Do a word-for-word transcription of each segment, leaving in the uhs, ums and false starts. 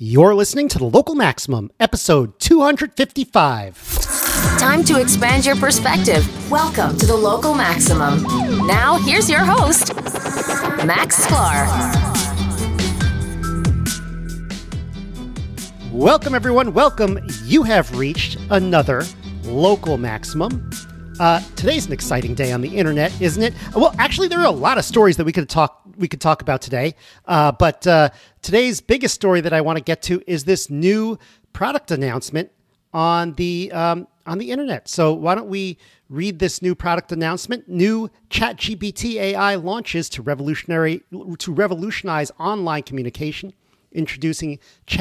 You're listening to The Local Maximum, episode two hundred fifty-five. Time to expand your perspective. Welcome to The Local Maximum. Now, here's your host, Max Sklar. Welcome, everyone. Welcome. You have reached another Local Maximum. Uh, today's an exciting day on the internet, isn't it? Well, actually, there are a lot of stories that we could talk we could talk about today. Uh, but uh, today's biggest story that I want to get to is this new product announcement on the um, on the internet. So why don't we read this new product announcement? New ChatGPT A I launches to revolutionary to revolutionize online communication. Introducing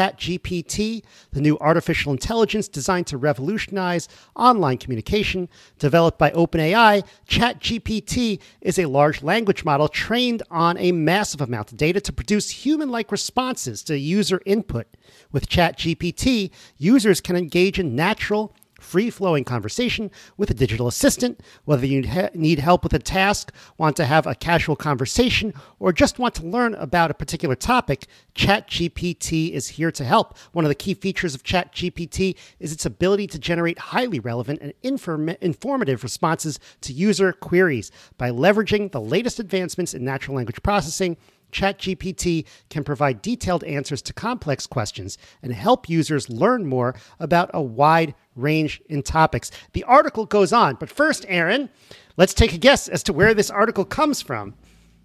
ChatGPT, the new artificial intelligence designed to revolutionize online communication. Developed by OpenAI, ChatGPT is a large language model trained on a massive amount of data to produce human-like responses to user input. With ChatGPT, users can engage in natural, free-flowing conversation with a digital assistant, whether you ha- need help with a task, want to have a casual conversation, or just want to learn about a particular topic, ChatGPT is here to help. One of the key features of ChatGPT is its ability to generate highly relevant and inform- informative responses to user queries. By leveraging the latest advancements in natural language processing, ChatGPT can provide detailed answers to complex questions and help users learn more about a wide range in topics. The article goes on, but first, Aaron, let's take a guess as to where this article comes from.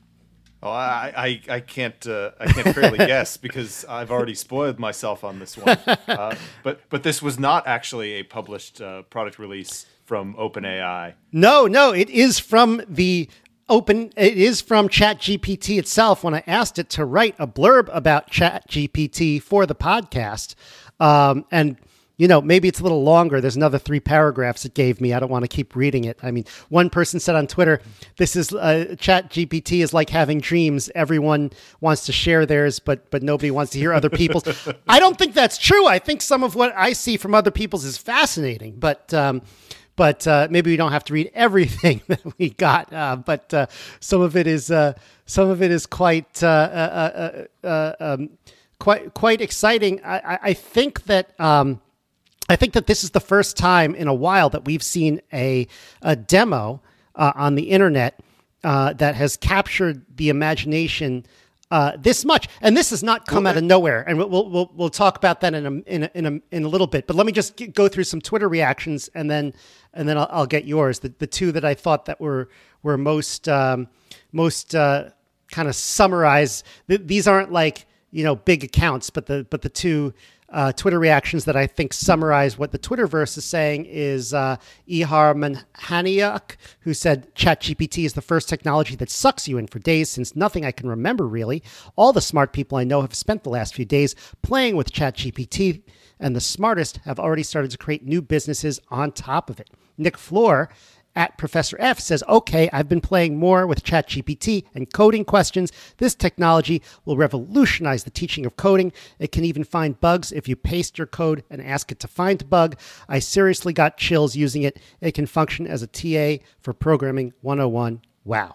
Oh, I, I, I can't uh, I can't fairly guess because I've already spoiled myself on this one. Uh, but but this was not actually a published uh, product release from OpenAI. No, no, it is from the Open. It is from ChatGPT itself. When I asked it to write a blurb about ChatGPT for the podcast, um, and you know, maybe it's a little longer. There's another three paragraphs it gave me. I don't want to keep reading it. I mean, one person said on Twitter, "This is uh, ChatGPT is like having dreams. Everyone wants to share theirs, but but nobody wants to hear other people's." I don't think that's true. I think some of what I see from other people's is fascinating, but. Um, But uh, maybe we don't have to read everything that we got. Uh, but uh, some of it is uh, some of it is quite uh, uh, uh, uh, um, quite quite exciting. I, I think that um, I think that this is the first time in a while that we've seen a a demo uh, on the internet uh, that has captured the imagination Uh, this much, and this has not come well, out of nowhere, and we'll we'll we'll talk about that in a in a in a, in a little bit. But let me just get, go through some Twitter reactions, and then and then I'll, I'll get yours. The the two that I thought that were were most um, most uh, kind of summarized. Th- these aren't like you know big accounts, but the but the two uh, Twitter reactions that I think summarize what the Twitterverse is saying is uh, Ihar Manhaniak, who said, ChatGPT is the first technology that sucks you in for days since nothing I can remember, really. All the smart people I know have spent the last few days playing with ChatGPT, and the smartest have already started to create new businesses on top of it. Nick Floor at Professor F says, okay, I've been playing more with ChatGPT and coding questions. This technology will revolutionize the teaching of coding. It can even find bugs if you paste your code and ask it to find a bug. I seriously got chills using it. It can function as a T A for Programming one oh one. Wow.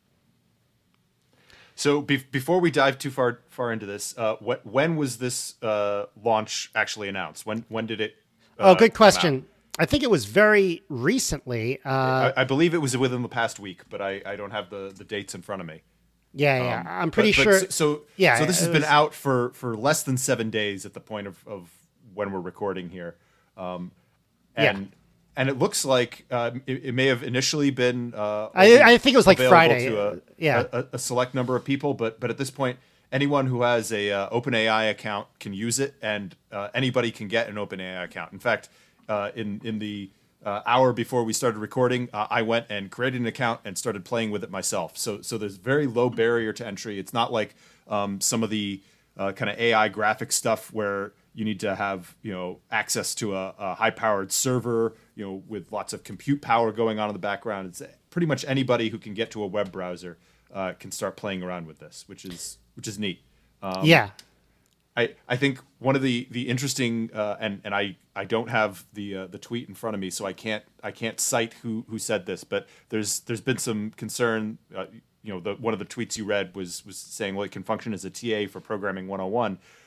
So be- before we dive too far far into this, uh, what, when was this uh, launch actually announced? When when did it uh, Oh, good question. I think it was very recently. Uh, I, I believe it was within the past week, but I, I don't have the, the dates in front of me. Yeah, yeah. Um, I'm pretty but, sure. But so, so, yeah, so this has was, been out for, for less than seven days at the point of, of when we're recording here. Um, and yeah. and it looks like uh, it, it may have initially been. Uh, I, I think it was like Friday. To a, yeah, a, a select number of people, but but at this point, anyone who has a uh, OpenAI account can use it, and uh, anybody can get an OpenAI account. In fact, uh, in in the Uh, hour before we started recording, uh, I went and created an account and started playing with it myself. So, so there's very low barrier to entry. It's not like um, some of the uh, kind of A I graphic stuff where you need to have you know access to a, a high-powered server, you know, with lots of compute power going on in the background. It's pretty much anybody who can get to a web browser uh, can start playing around with this, which is which is neat. Um, yeah. I, I think one of the the interesting uh, and and I, I don't have the uh, the tweet in front of me, so I can't I can't cite who, who said this, but there's there's been some concern. Uh, you know, the one of the tweets you read was was saying, well, it can function as a T A for Programming one oh one.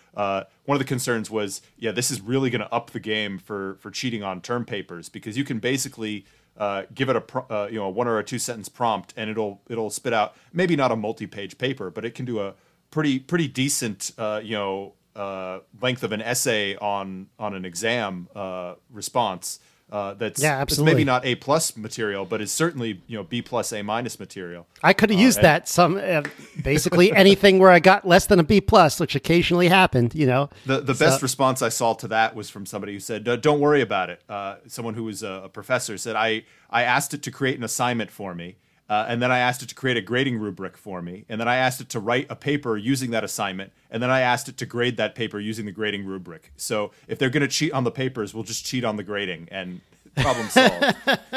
uh, one of the concerns was, yeah, this is really going to up the game for for cheating on term papers, because you can basically uh, give it a pro- uh, you know a one or a two sentence prompt, and it'll it'll spit out maybe not a multi-page paper, but it can do a pretty pretty decent uh, you know uh, length of an essay on on an exam uh, response. Uh, that's, yeah, that's absolutely. maybe not A plus material, but is certainly you know B plus A minus material. I could have uh, used and, that some uh, basically anything where I got less than a B plus, which occasionally happened. You know, the the so, best response I saw to that was from somebody who said, "Don't worry about it." Uh, someone who was a, a professor said, "I I asked it to create an assignment for me." Uh, and then I asked it to create a grading rubric for me. And then I asked it to write a paper using that assignment. And then I asked it to grade that paper using the grading rubric. So if they're going to cheat on the papers, we'll just cheat on the grading, and problem solved.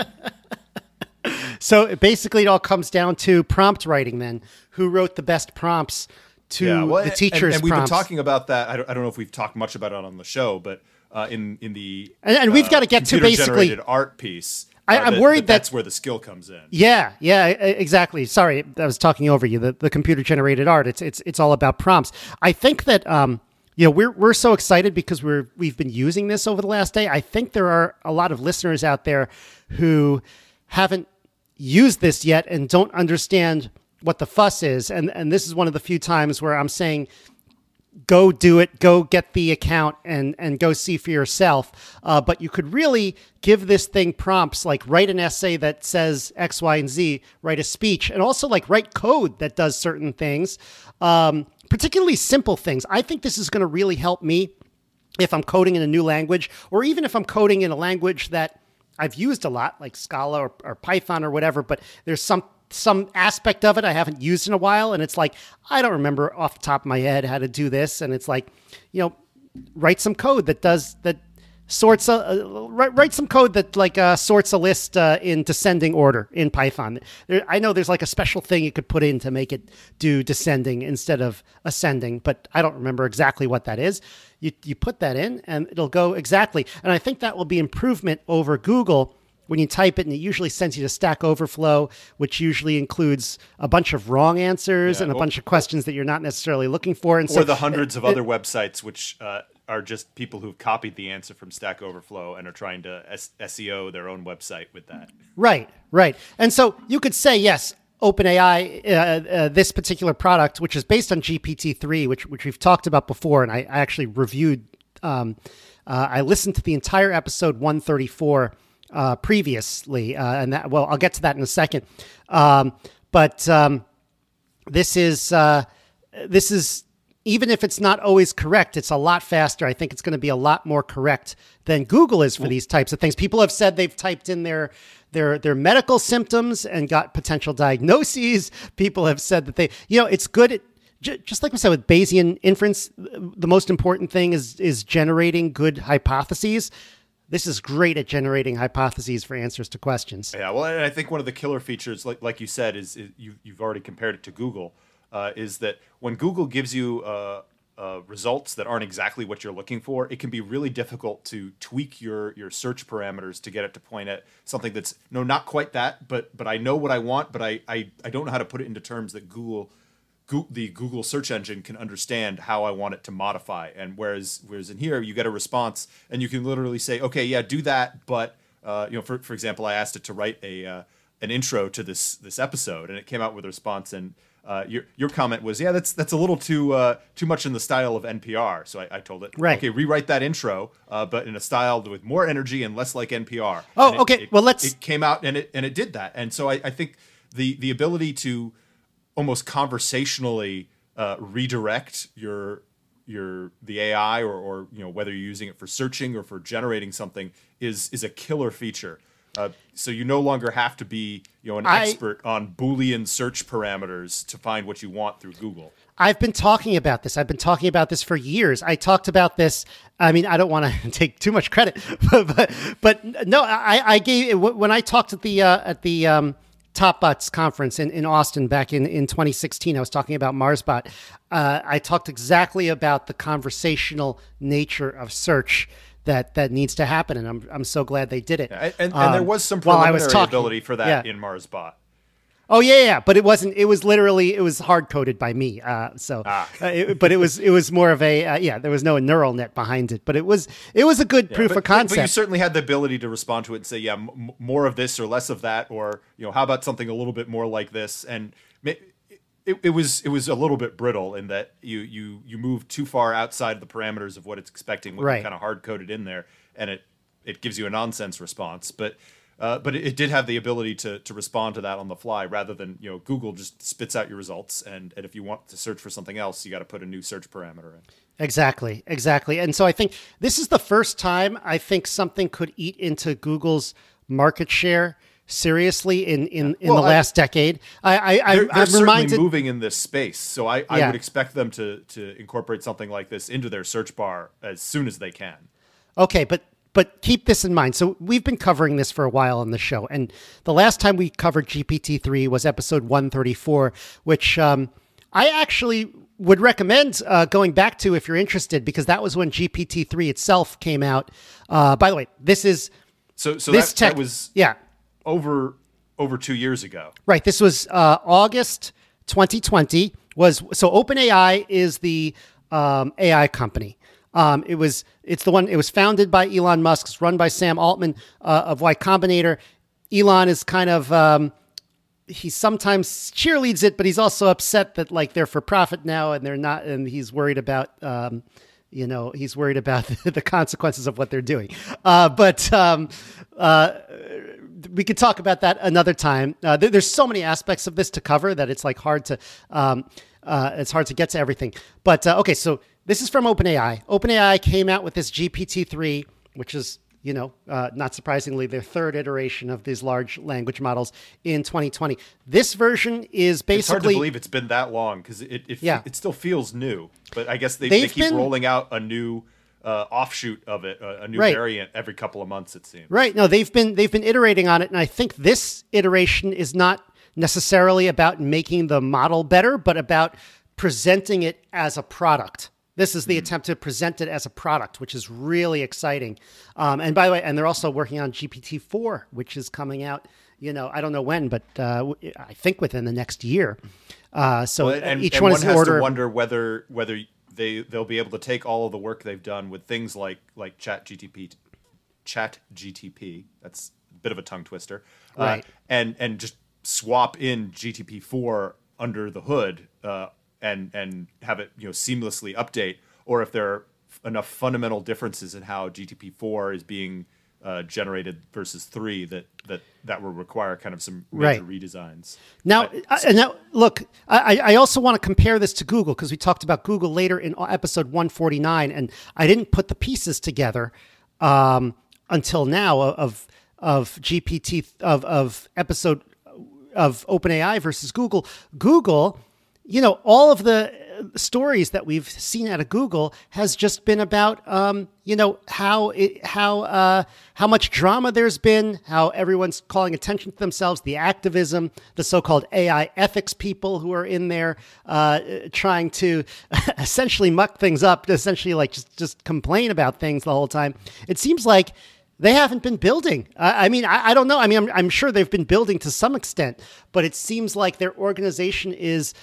So basically it all comes down to prompt writing then. Who wrote the best prompts to yeah, well, the teacher's and, and we've prompts? been talking about that. I don't, I don't know if we've talked much about it on the show, but uh, in, in the And, and we've uh, got to get to basically... computer-generated art piece, I, uh, I'm that, worried that that's that, where the skill comes in. Yeah, yeah, exactly. Sorry, I was talking over you. The, the computer generated art. It's it's it's all about prompts. I think that um, you know, we're we're so excited because we're we've been using this over the last day. I think there are a lot of listeners out there who haven't used this yet and don't understand what the fuss is. And and this is one of the few times where I'm saying, go do it, go get the account and, and go see for yourself. Uh, but you could really give this thing prompts, like write an essay that says X, Y, and Z, write a speech, and also like write code that does certain things, um, particularly simple things. I think this is going to really help me if I'm coding in a new language, or even if I'm coding in a language that I've used a lot, like Scala or, or Python or whatever, but there's some some aspect of it I haven't used in a while. And it's like, I don't remember off the top of my head how to do this. And it's like, you know, write some code that does, that sorts a, uh, write, write some code that like uh, sorts a list uh, in descending order in Python. There, I know there's like a special thing you could put in to make it do descending instead of ascending, but I don't remember exactly what that is. You, you put that in and it'll go exactly. And I think that will be improvement over Google. When you type it, and it usually sends you to Stack Overflow, which usually includes a bunch of wrong answers Yeah, and a or, bunch of questions that you're not necessarily looking for. And or so the hundreds of it, other websites which uh, are just people who've copied the answer from Stack Overflow and are trying to S- SEO their own website with that. Right, right. And so you could say, yes, OpenAI, uh, uh, this particular product, which is based on G P T three, which which we've talked about before, and I, I actually reviewed, um, uh, I listened to the entire episode one thirty-four Uh, previously, uh, and that, well, I'll get to that in a second. Um, but um, this is uh, this is even if it's not always correct, it's a lot faster. I think it's going to be a lot more correct than Google is for these types of things. People have said they've typed in their their their medical symptoms and got potential diagnoses. People have said that they, you know, it's good at, just like we said with Bayesian inference. The most important thing is is generating good hypotheses. This is great at generating hypotheses for answers to questions. Yeah, well, and I think one of the killer features, like like you said, is, is you, you've already compared it to Google, uh, is that when Google gives you uh, uh, results that aren't exactly what you're looking for, it can be really difficult to tweak your your search parameters to get it to point at something that's, no, not quite that, but but I know what I want, but I, I, I don't know how to put it into terms that Google... the Google search engine can understand how I want it to modify. And whereas whereas in here, you get a response and you can literally say, okay, yeah, do that. But, uh, you know, for for example, I asked it to write a uh, an intro to this this episode, and it came out with a response. And uh, your your comment was, yeah, that's that's a little too uh, too much in the style of N P R. So I, I told it, right, okay, rewrite that intro, uh, but in a style with more energy and less like N P R. Oh, it, okay. It, well, let's. It came out and it and it did that. And so I, I think the the ability to almost conversationally uh, redirect your your the A I or, or you know whether you're using it for searching or for generating something is is a killer feature. Uh, so you no longer have to be you know an I, expert on Boolean search parameters to find what you want through Google. I've been talking about this. I've been talking about this for years. I talked about this. I mean, I don't want to take too much credit, but but, but no, I, I gave when I talked at the uh, at the um, TopBots conference in, in Austin back in, in twenty sixteen. I was talking about MarsBot. Uh, I talked exactly about the conversational nature of search that, that needs to happen, and I'm I'm so glad they did it. Yeah, and and um, there was some while I preliminary was talking, ability for that yeah. in MarsBot. Oh yeah, yeah, but it wasn't. It was literally it was hard coded by me. Uh, so, Ah. uh, it, but it was it was more of a uh, yeah. There was no neural net behind it, but it was it was a good Yeah, proof but, of concept. But you certainly had the ability to respond to it and say, yeah, m- more of this or less of that, or you know, how about something a little bit more like this? And it, it, it was it was a little bit brittle in that you you you moved too far outside the parameters of what it's expecting, what Right. you kind of hard coded in there, and it it gives you a nonsense response, but. Uh, but it, it did have the ability to to respond to that on the fly, rather than you know Google just spits out your results, and, and if you want to search for something else, you got to put a new search parameter in. Exactly, exactly. And so I think this is the first time I think something could eat into Google's market share seriously in in, in Well, the I- last decade. I, I, I They're, they're I'm certainly reminded. moving in this space, so I, I Yeah. would expect them to to incorporate something like this into their search bar as soon as they can. Okay, but but keep this in mind. So we've been covering this for a while on the show, and the last time we covered G P T three was episode one thirty-four, which um, I actually would recommend uh, going back to if you're interested, because that was when G P T three itself came out. Uh, by the way, this is So so this that, tech that was yeah. over over two years ago. Right. This was uh, August twenty twenty. Was so OpenAI is the um, A I company. Um, it was it's the one. It was founded by Elon Musk. It's run by Sam Altman uh, of Y Combinator. Elon is kind of um, he sometimes cheerleads it, but he's also upset that like they're for profit now and they're not, and he's worried about. Um, You know, he's worried about the consequences of what they're doing. Uh, but um, uh, we could talk about that another time. Uh, there, there's so many aspects of this to cover that it's like hard to um, uh, it's hard to get to everything. But uh, okay, so this is from OpenAI. OpenAI came out with this G P T three, which is you know, uh, not surprisingly, their third iteration of these large language models in twenty twenty. This version is basically... It's hard to believe it's been that long because it it, Yeah. it still feels new. But I guess they, they They've keep been- rolling out a new uh, offshoot of it, a, a new Right. variant every couple of months, it seems. Right. No, they've been they've been iterating on it, and I think this iteration is not necessarily about making the model better, but about presenting it as a product. This is the attempt to present it as a product, which is really exciting. Um, and by the way, and they're also working on G P T four, which is coming out. You know, I don't know when, but uh, I think within the next year. Uh, so Well, and, each and one one is in has order. to wonder whether whether they they'll be able to take all of the work they've done with things like like Chat G T P, Chat G T P. That's a bit of a tongue twister, Right. Uh, and and just swap in G T P four under the hood, uh, and and have it you know seamlessly update, or if there are enough fundamental differences in how G T P four is being uh, generated versus three that that that will require kind of some major Right. redesigns. Now, I- I, and now look, I, I also want to compare this to Google because we talked about Google later in episode one forty-nine, and I didn't put the pieces together um, until now of of G P T of of episode of OpenAI versus Google. Google, you know, all of the stories that we've seen out of Google has just been about, um, you know, how it, how uh, how much drama there's been, how everyone's calling attention to themselves, the activism, the so-called A I ethics people who are in there uh, trying to essentially muck things up, essentially like just just complain about things the whole time. It seems like they haven't been building. I, I mean, I, I don't know. I mean, I'm, I'm sure they've been building to some extent, but it seems like their organization is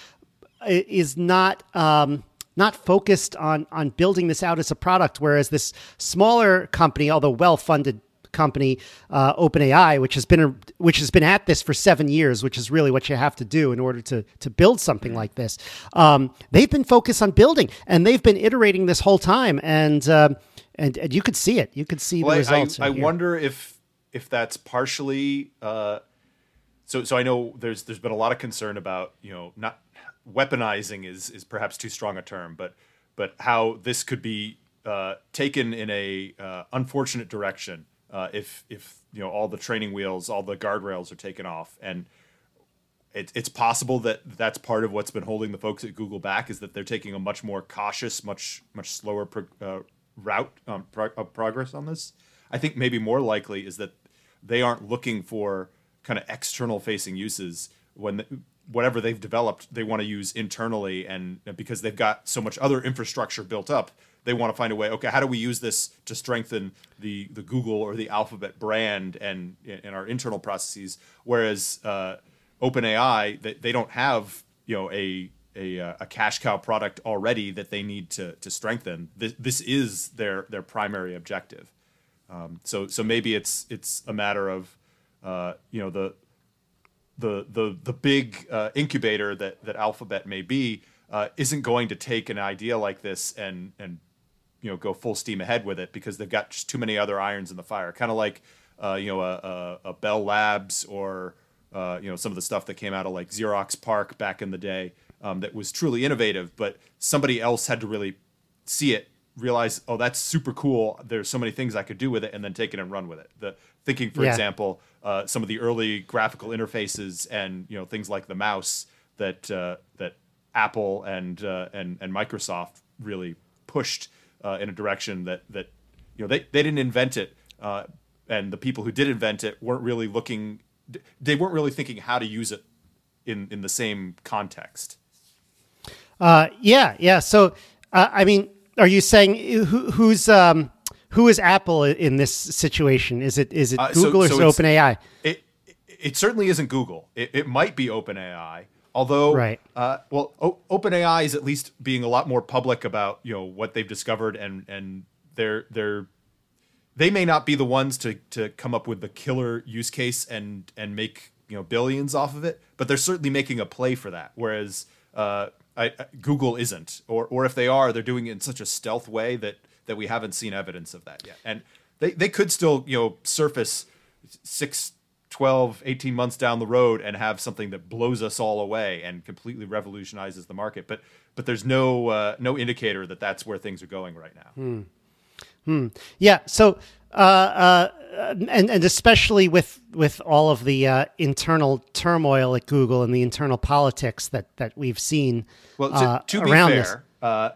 is not um, not focused on on building this out as a product. Whereas this smaller company, although well-funded company, uh, OpenAI, which has been a, which has been at this for seven years, which is really what you have to do in order to to build something like this. Um, they've been focused on building, and they've been iterating this whole time, and um, and, and you could see it. You could see Well, the I- results. I, I in here. wonder if if that's partially. Uh, so so I know there's there's been a lot of concern about you know not weaponizing is is perhaps too strong a term, but but how this could be uh, taken in a uh, unfortunate direction uh, if if you know all the training wheels, all the guardrails are taken off, and it, it's possible that that's part of what's been holding the folks at Google back is that they're taking a much more cautious, much much slower pro, uh, route um, pro, of progress on this. I think maybe more likely is that they aren't looking for kind of external facing uses when the, whatever they've developed they want to use internally, and because they've got so much other infrastructure built up, they want to find a way, okay, how do we use this to strengthen the the Google or the Alphabet brand and in our internal processes, whereas uh, OpenAI, that they don't have, you know, a a, a cash cow product already that they need to to strengthen. This, this is their their primary objective. Um, so so maybe it's it's a matter of uh, you know the the the the big uh, incubator that that Alphabet may be uh, isn't going to take an idea like this and and you know go full steam ahead with it because they've got just too many other irons in the fire. Kind of like uh, you know a, a, a Bell Labs or uh, you know some of the stuff that came out of like Xerox PARC back in the day um, that was truly innovative, but somebody else had to really see it, realize, oh, that's super cool. There's so many things I could do with it, and then take it and run with it. The thinking, for Yeah. example, uh, some of the early graphical interfaces and you know things like the mouse that uh, that Apple and uh, and and Microsoft really pushed uh, in a direction that that you know they they didn't invent it, uh, and the people who did invent it weren't really looking. They weren't really thinking how to use it in in the same context. Uh, yeah, yeah. So, uh, I mean, are you saying who, who's um, who is Apple in this situation? Is it is it Uh, so- Google or so is it's- it OpenAI? It it certainly isn't Google. It, it might be OpenAI, although Right. uh, well, o- OpenAI is at least being a lot more public about you know what they've discovered, and and they're they're they may not be the ones to to come up with the killer use case and and make you know billions off of it, but they're certainly making a play for that. Whereas uh, I, I, Google isn't, or or if they are, they're doing it in such a stealth way that that we haven't seen evidence of that yet. And they they could still you know surface six, twelve, eighteen months down the road and have something that blows us all away and completely revolutionizes the market. But but there's no uh, no indicator that that's where things are going right now. Hmm. Yeah. So, uh, uh, and and especially with with all of the uh, internal turmoil at Google and the internal politics that that we've seen. Well, to, uh, to be around this. fair, uh,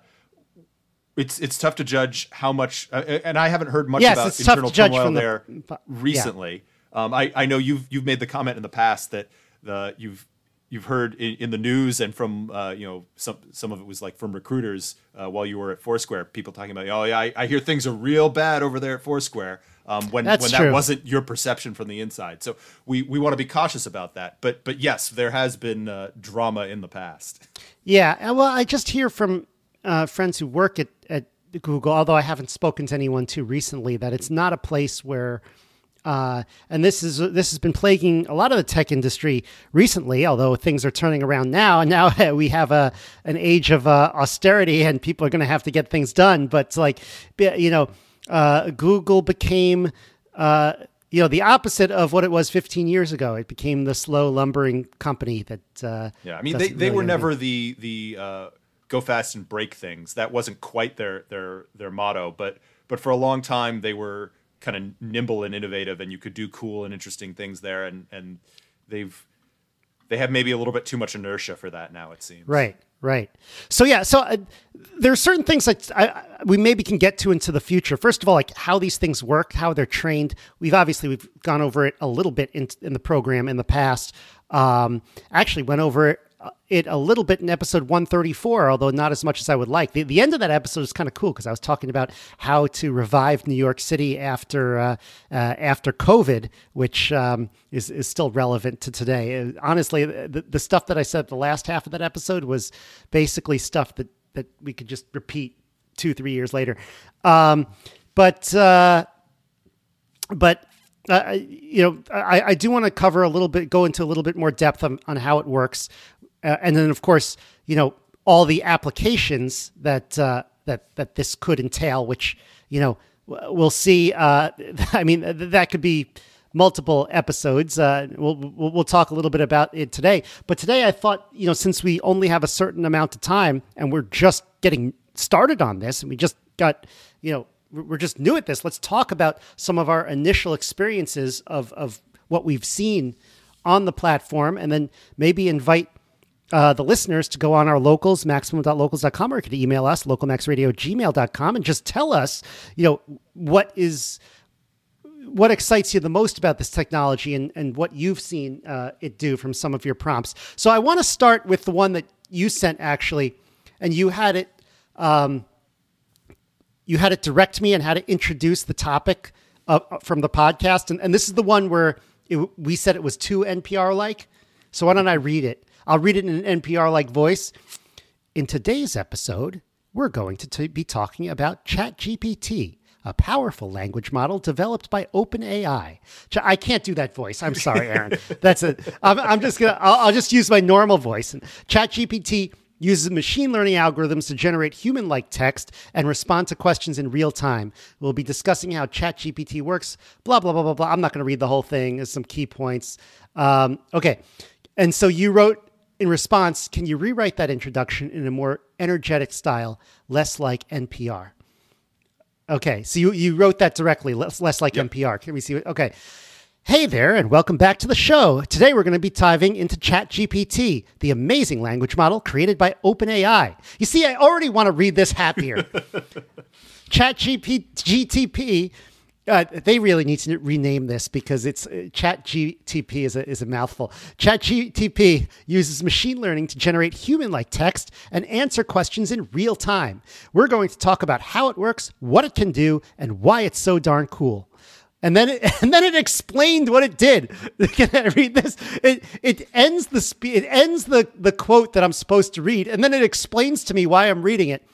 it's it's tough to judge how much, uh, and I haven't heard much Yes, about it's tough internal to judge turmoil from the- there yeah. recently. Um, I I know you've you've made the comment in the past that the you've you've heard in, in the news and from uh, you know some some of it was like from recruiters uh, while you were at Foursquare, people talking about, oh yeah, I, I hear things are real bad over there at Foursquare. Um, when That's when that true. wasn't your perception from the inside, so we, we want to be cautious about that. But but yes, there has been uh, drama in the past. Yeah. uh, Well, I just hear from uh, friends who work at, at Google, although I haven't spoken to anyone too recently, that it's not a place where, uh, and this is this has been plaguing a lot of the tech industry recently, although things are turning around now. And now we have a an age of uh, austerity and people are going to have to get things done. But it's like, you know, uh, Google became, uh, you know, the opposite of what it was fifteen years ago. It became the slow lumbering company that. Uh, Yeah, I mean, they, doesn't they really were have never the the uh, go fast and break things. That wasn't quite their their their motto. But but for a long time, they were kind of nimble and innovative, and you could do cool and interesting things there. And and they've they have maybe a little bit too much inertia for that now, it seems. Right, right. So yeah, so uh, there are certain things that I, I- we maybe can get to into the future. First of all, like how these things work, how they're trained. We've obviously we've gone over it a little bit in, in the program in the past. Um, actually, went over it, it a little bit in episode one thirty-four, although not as much as I would like. The, the end of that episode is kind of cool because I was talking about how to revive New York City after uh, uh, after COVID, which um, is is still relevant to today. Uh, honestly, the, the stuff that I said the last half of that episode was basically stuff that that we could just repeat two, three years later. Um, but uh, but. Uh, you know, I, I do want to cover a little bit, go into a little bit more depth on, on how it works, uh, and then of course, you know, all the applications that uh, that that this could entail, which you know we'll see. Uh, I mean, that could be multiple episodes. Uh, we'll, we'll we'll talk a little bit about it today, but today I thought, you know, since we only have a certain amount of time and we're just getting started on this, and we just got, you know. We're just new at this. Let's talk about some of our initial experiences of, of what we've seen on the platform, and then maybe invite uh, the listeners to go on our locals, maximum dot locals dot com, or you could email us, localmaxradio at gmail dot com, and just tell us, you know, what is what excites you the most about this technology and, and what you've seen uh, it do from some of your prompts. So I want to start with the one that you sent, actually, and you had it... Um, You had it direct me and how to introduce the topic uh, from the podcast. And, and this is the one where it, we said it was too N P R-like. So why don't I read it? I'll read it in an N P R-like voice. In today's episode, we're going to t- be talking about ChatGPT, a powerful language model developed by OpenAI. Ch- I can't do that voice. I'm sorry, Aaron. That's it. I'm, I'm just gonna. I'll, I'll just use my normal voice. And ChatGPT uses machine learning algorithms to generate human-like text and respond to questions in real time. We'll be discussing how ChatGPT works, blah, blah, blah, blah, blah. I'm not going to read the whole thing. There's some key points. Um, okay. And so you wrote in response, can you rewrite that introduction in a more energetic style, less like N P R? Okay. So you, you wrote that directly, less, less like yep. N P R. Can we see it? Okay. Hey there, and welcome back to the show. Today we're going to be diving into ChatGPT, the amazing language model created by OpenAI. You see, I already want to read this happier. ChatGPT, uh, they really need to rename this because it's uh, ChatGPT is a, is a mouthful. ChatGPT uses machine learning to generate human-like text and answer questions in real time. We're going to talk about how it works, what it can do, and why it's so darn cool. And then, it, and then it explained what it did. Can I read this? It it ends the spe- it ends the, the quote that I'm supposed to read, and then it explains to me why I'm reading it.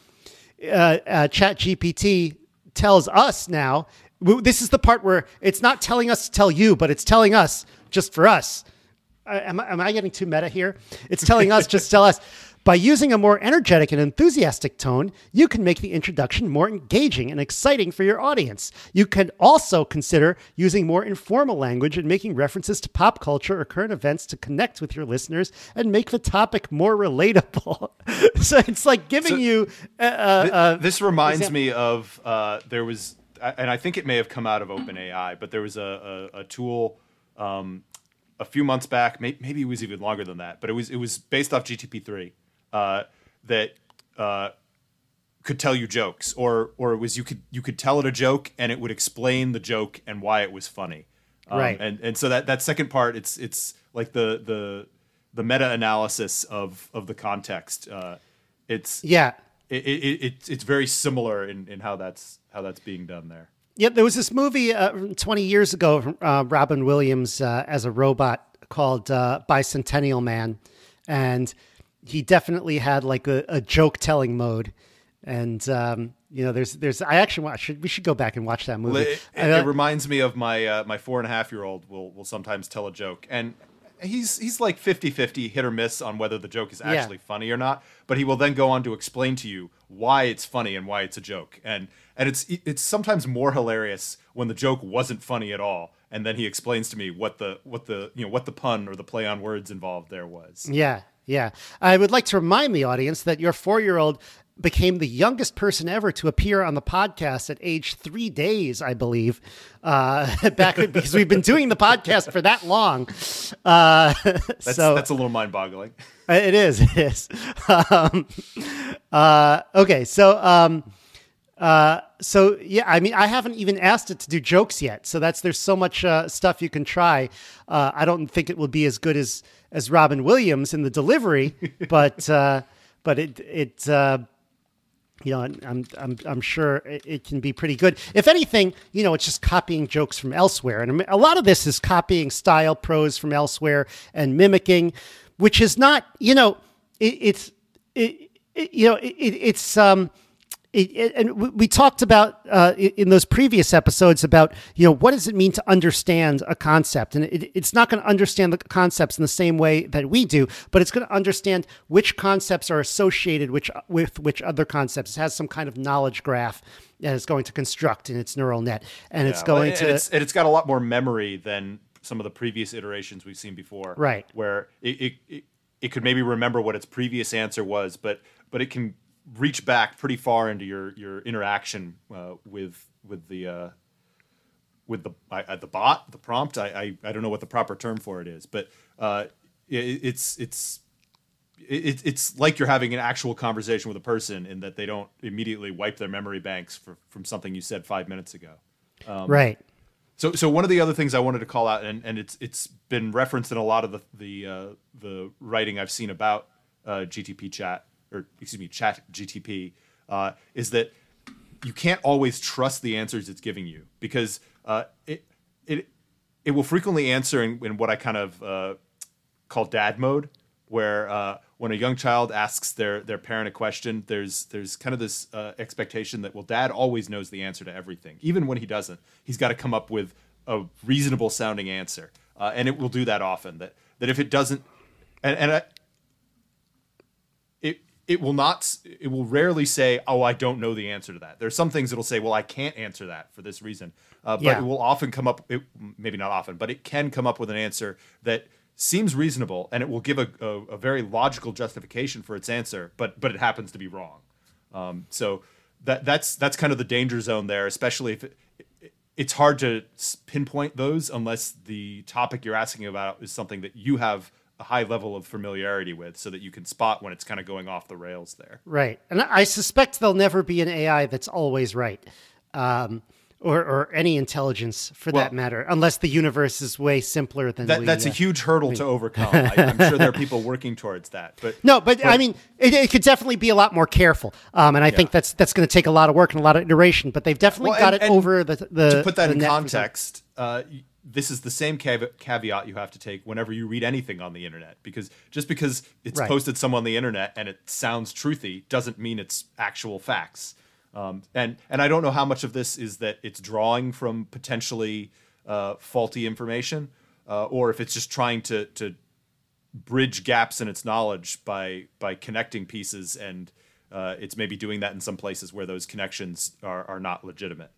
Uh, uh, ChatGPT tells us now. This is the part where it's not telling us to tell you, but it's telling us just for us. Uh, am I, am I getting too meta here? It's telling us just tell us. By using a more energetic and enthusiastic tone, you can make the introduction more engaging and exciting for your audience. You can also consider using more informal language and making references to pop culture or current events to connect with your listeners and make the topic more relatable. So it's like giving so you... Uh, uh, th- this reminds example. me of, uh, there was, and I think it may have come out of OpenAI, but there was a, a, a tool... Um, a few months back, maybe it was even longer than that, but it was it was based off G T P three uh, that uh, could tell you jokes, or or it was you could you could tell it a joke and it would explain the joke and why it was funny, um, right? And and so that, that second part, it's it's like the the the meta analysis of of the context. Uh, it's yeah, it, it, it it's very similar in, in how that's how that's being done there. Yeah, there was this movie uh, twenty years ago, uh, Robin Williams uh, as a robot called uh, Bicentennial Man. And he definitely had like a, a joke telling mode. And, um, you know, there's, there's, I actually watch, should, we should go back and watch that movie. It, it, uh, it reminds me of my, uh, my four and a half year old will, will sometimes tell a joke. And he's, he's like fifty-fifty hit or miss on whether the joke is actually yeah. funny or not. But he will then go on to explain to you why it's funny and why it's a joke. And, And it's it's sometimes more hilarious when the joke wasn't funny at all, and then he explains to me what the what the you know what the pun or the play on words involved there was. Yeah, yeah. I would like to remind the audience that your four-year-old became the youngest person ever to appear on the podcast at age three days, I believe. Uh, back because we've been doing the podcast for that long. Uh, that's, so that's a little mind-boggling. It is. It is. Um, uh, okay, so. Um, Uh, so yeah, I mean, I haven't even asked it to do jokes yet. So that's, there's so much, uh, stuff you can try. Uh, I don't think it will be as good as, as Robin Williams in the delivery, but, uh, but it, it, uh, you know, I'm, I'm, I'm sure it, it can be pretty good. If anything, you know, it's just copying jokes from elsewhere. And a lot of this is copying style prose from elsewhere and mimicking, which is not, you know, it, it's, it, it, you know, it, it's, um, It, it, and we talked about uh, in those previous episodes about, you know, what does it mean to understand a concept? And it, it's not going to understand the concepts in the same way that we do, but it's going to understand which concepts are associated which, with which other concepts. It has some kind of knowledge graph that it's going to construct in its neural net. And yeah, it's going and to... It's, and it's got a lot more memory than some of the previous iterations we've seen before. Right. Where it, it, it, it could maybe remember what its previous answer was, but but it can... reach back pretty far into your your interaction uh, with with the uh, with the uh, the bot, the prompt. I, I I don't know what the proper term for it is, but uh, it, it's it's it, it's like you're having an actual conversation with a person in that they don't immediately wipe their memory banks for, from something you said five minutes ago. Um, right. So so one of the other things I wanted to call out, and, and it's it's been referenced in a lot of the the uh, the writing I've seen about uh, G T P chat. or excuse me, Chat G T P, uh, is that you can't always trust the answers it's giving you because uh, it it it will frequently answer in, in what I kind of uh, called dad mode, where uh, when a young child asks their their parent a question, there's there's kind of this uh, expectation that, well, dad always knows the answer to everything, even when he doesn't. He's got to come up with a reasonable sounding answer, uh, and it will do that often. That that if it doesn't, and and I, it it will not, it will rarely say, oh, I don't know the answer to that. There's some things it'll say, well, I can't answer that for this reason, uh, but Yeah. it will often come up, it, maybe not often, but it can come up with an answer that seems reasonable, and it will give a, a, a very logical justification for its answer, but but it happens to be wrong. Um, so that that's that's kind of the danger zone there, especially if it, it, it's hard to pinpoint those unless the topic you're asking about is something that you have a high level of familiarity with, so that you can spot when it's kind of going off the rails there. Right. And I suspect there'll never be an A I that's always right. Um, or, or any intelligence for Well, that matter, unless the universe is way simpler than That, we, that's uh, a huge hurdle to overcome. I, I'm sure there are people working towards that. But No, but, I mean, it, it could definitely be a lot more careful. Um, and I think that's that's going to take a lot of work and a lot of iteration, but they've definitely Well, got and- it and over the, the to put that the in net for some- context, uh, y- this is the same cave- caveat you have to take whenever you read anything on the internet, because just because it's Right. posted somewhere on the internet and it sounds truthy doesn't mean it's actual facts. Um, and and I don't know how much of this is that it's drawing from potentially uh, faulty information, uh, or if it's just trying to to bridge gaps in its knowledge by by connecting pieces, and uh, it's maybe doing that in some places where those connections are, are not legitimate.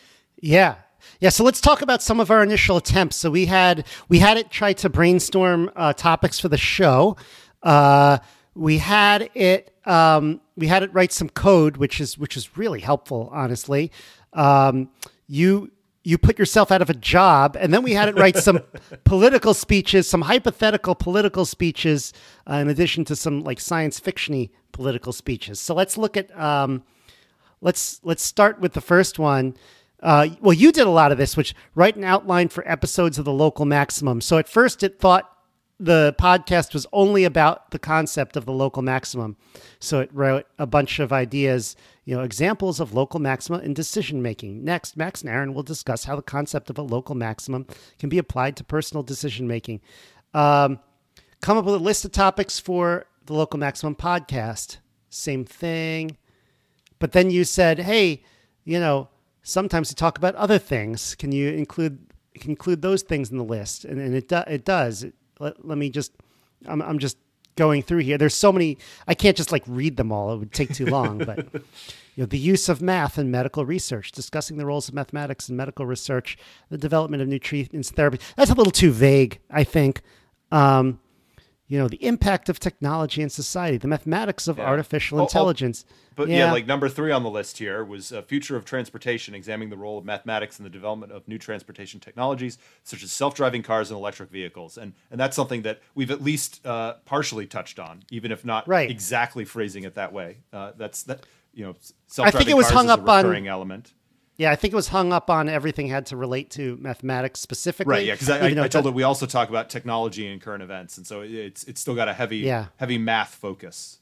Yeah. Yeah. So let's talk about some of our initial attempts. So we had we had it try to brainstorm uh, topics for the show. Uh, we had it um, we had it write some code, which is which is really helpful, honestly. Um, you you put yourself out of a job, and then we had it write some political speeches, some hypothetical political speeches, uh, in addition to some like science fiction-y political speeches. So let's look at um, let's let's start with the first one. Uh, well, you did a lot of this, which write an outline for episodes of the Local Maximum. So at first it thought the podcast was only about the concept of the local maximum. So it wrote a bunch of ideas, you know, examples of local maxima in decision making. Next, Max and Aaron will discuss how the concept of a local maximum can be applied to personal decision making. Um, come up with a list of topics for the Local Maximum podcast. Same thing. But then you said, hey, you know, sometimes we talk about other things. Can you include include those things in the list? And, and it do, it does. It, let, let me just. I'm I'm just going through here. There's so many. I can't just like read them all. It would take too long. But you know, the use of math in medical research, discussing the roles of mathematics in medical research, the development of new treatments, therapy. That's a little too vague, I think. Um, you know, the impact of technology in society, the mathematics of Yeah. artificial Oh, oh, intelligence. But yeah. like number three on the list here was uh, Future of Transportation, examining the role of mathematics in the development of new transportation technologies, such as self-driving cars and electric vehicles. And and that's something that we've at least uh, partially touched on, even if not Right. exactly phrasing it that way. Uh, that's that you know, I self-driving think it was cars hung is a up on- recurring element. Yeah, I think it was hung up on everything had to relate to mathematics specifically. Right, yeah, because I, even though I, I it told does- it we also talk about technology and current events, and so it's it's still got a heavy Yeah. heavy math focus.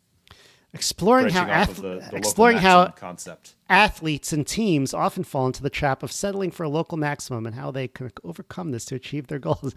exploring how branching off ath- of the, the local exploring how maximum concept. athletes and teams often fall into the trap of settling for a local maximum and how they can overcome this to achieve their goals.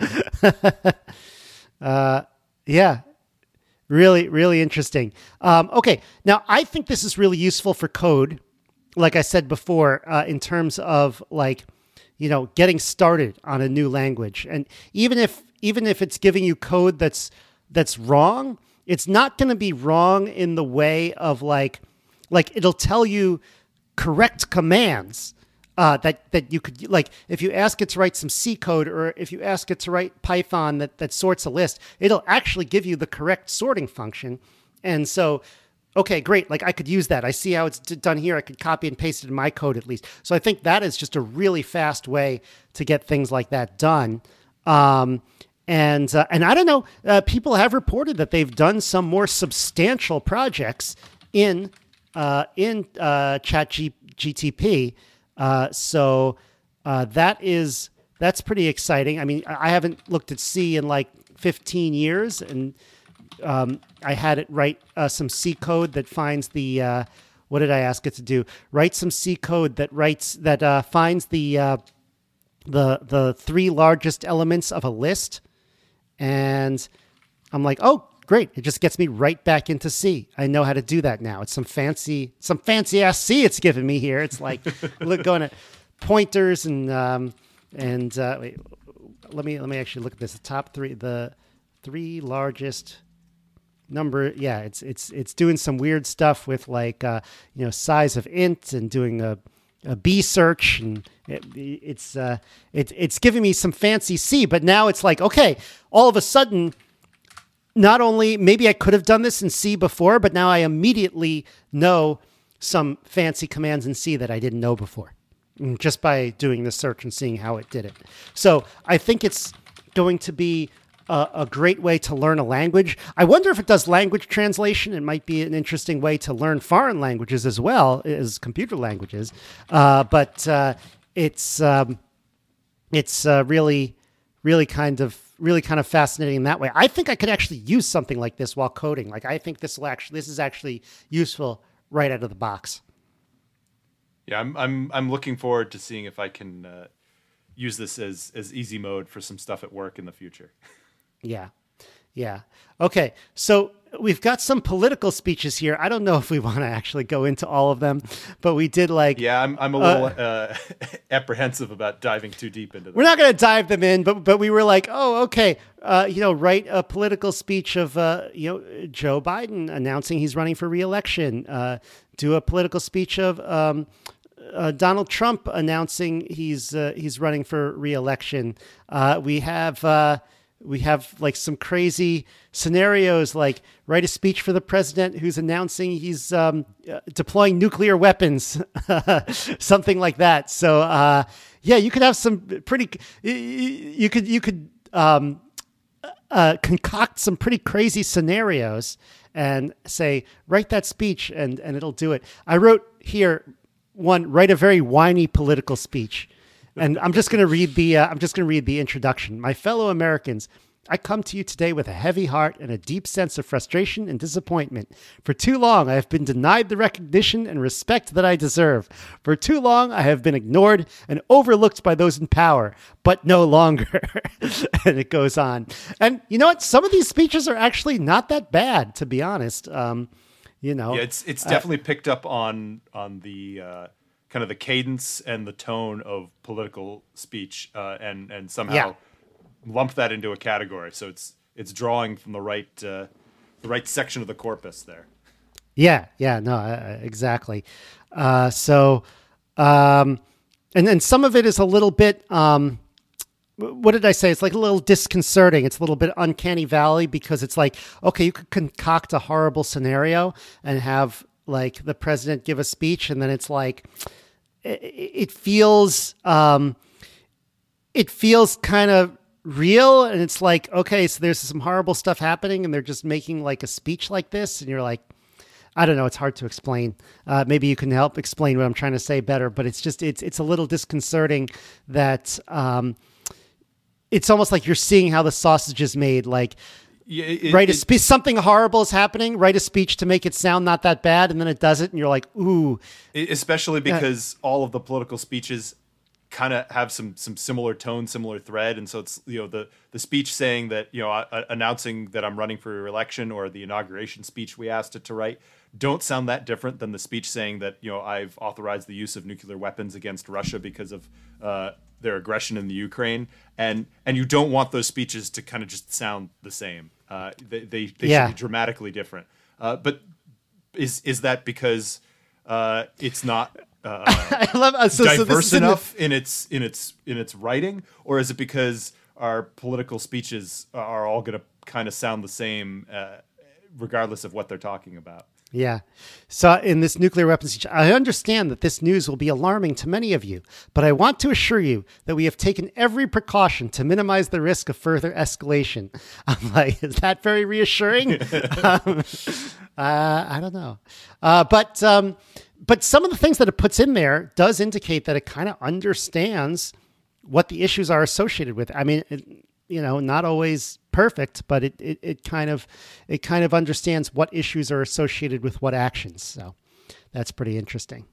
uh, yeah, really, really interesting. Um, okay, now I think this is really useful for code. Like I said before, uh, in terms of like, you know, getting started on a new language, and even if even if it's giving you code that's that's wrong, it's not going to be wrong in the way of like, like it'll tell you correct commands uh, that that you could like. If you ask it to write some C code, or if you ask it to write Python that that sorts a list, it'll actually give you the correct sorting function, and so. Okay, great. Like I could use that. I see how it's d- done here. I could copy and paste it in my code at least. So I think that is just a really fast way to get things like that done. Um, and uh, and I don't know. Uh, people have reported that they've done some more substantial projects in uh, in uh, ChatGPT. Uh, so uh, that is that's pretty exciting. I mean, I I haven't looked at C in like fifteen years, and Um, I had it write uh, some C code that finds the, uh, what did I ask it to do? Write some C code that writes, that uh, finds the, uh, the, the three largest elements of a list and I'm like, oh, great. It just gets me right back into C. I know how to do that now. It's some fancy, some fancy ass C it's giving me here. It's like, look, going to pointers and, um, and, uh, wait, let me, let me actually look at this. The top three, the three largest number. Yeah. It's, it's, it's doing some weird stuff with like, uh, you know, size of int and doing a, a B search, and it, it's, uh, it, it's giving me some fancy C, but now it's like, okay, all of a sudden, not only maybe I could have done this in C before, but now I immediately know some fancy commands in C that I didn't know before just by doing the search and seeing how it did it. So I think it's going to be a, a great way to learn a language. I wonder if it does language translation. It might be an interesting way to learn foreign languages as well as computer languages. Uh, but uh, it's um, it's uh, really, really kind of really kind of fascinating in that way. I think I could actually use something like this while coding. Like, I think this will actually, this is actually useful right out of the box. Yeah, I'm I'm I'm looking forward to seeing if I can uh, use this as as easy mode for some stuff at work in the future. Yeah. Yeah. Okay. So we've got some political speeches here. I don't know if we want to actually go into all of them, but we did like, yeah, I'm, I'm a little uh, uh, apprehensive about diving too deep into them. We're not going to dive them in, but, but we were like, oh, okay. Uh, you know, write a political speech of, uh, you know, Joe Biden announcing he's running for re-election, uh, do a political speech of, um, Uh, Donald Trump announcing he's uh, he's running for re-election. Uh, we have uh, we have like some crazy scenarios, like write a speech for the president who's announcing he's um, uh, deploying nuclear weapons, something like that. So uh, yeah, you could have some pretty. You could you could um, uh, concoct some pretty crazy scenarios and say write that speech, and and it'll do it. I wrote here. One, write a very whiny political speech. And I'm just going to read the, uh, I'm just going to read the introduction. My fellow Americans, I come to you today with a heavy heart and a deep sense of frustration and disappointment. For too long, I have been denied the recognition and respect that I deserve. For too long, I have been ignored and overlooked by those in power, but no longer. And it goes on. And you know what? Some of these speeches are actually not that bad, to be honest. Um, You know, yeah, it's it's definitely uh, picked up on on the uh, kind of the cadence and the tone of political speech, uh, and and somehow yeah. lump that into a category. So it's it's drawing from the right uh, the right section of the corpus there. Yeah, yeah, no, uh, exactly. Uh, so, um, and then some of it is a little bit. Um, What did I say? It's like a little disconcerting. It's a little bit uncanny valley because it's like, okay, you could concoct a horrible scenario and have like the president give a speech. And then it's like, it, it feels, um, it feels kind of real. And it's like, okay, so there's some horrible stuff happening and they're just making like a speech like this. And you're like, I don't know. It's hard to explain. Uh, maybe you can help explain what I'm trying to say better, but it's just, it's, it's a little disconcerting that, um, it's almost like you're seeing how the sausage is made. Like, yeah, it, write a speech, something horrible is happening, write a speech to make it sound not that bad. And then it does it. And you're like, ooh. Especially because uh, all of the political speeches kind of have some, some similar tone, similar thread. And so it's, you know, the, the speech saying that, you know, uh, announcing that I'm running for re-election, or the inauguration speech we asked it to write, don't sound that different than the speech saying that, you know, I've authorized the use of nuclear weapons against Russia because of, uh, their aggression in the Ukraine, and and you don't want those speeches to kind of just sound the same. Uh, they they, they yeah. should be dramatically different. Uh, but is is that because uh, it's not uh, I love, uh, so, diverse so enough in, the... in its in its in its writing, or is it because our political speeches are all going to kind of sound the same, uh, regardless of what they're talking about? Yeah. So in this nuclear weapons, I understand that this news will be alarming to many of you, but I want to assure you that we have taken every precaution to minimize the risk of further escalation. I'm like, is that very reassuring? um, uh, I don't know. Uh, but, um, but some of the things that it puts in there does indicate that it kind of understands what the issues are associated with. I mean, it, you know, not always perfect, but it, it, it kind of, it kind of understands what issues are associated with what actions. So that's pretty interesting.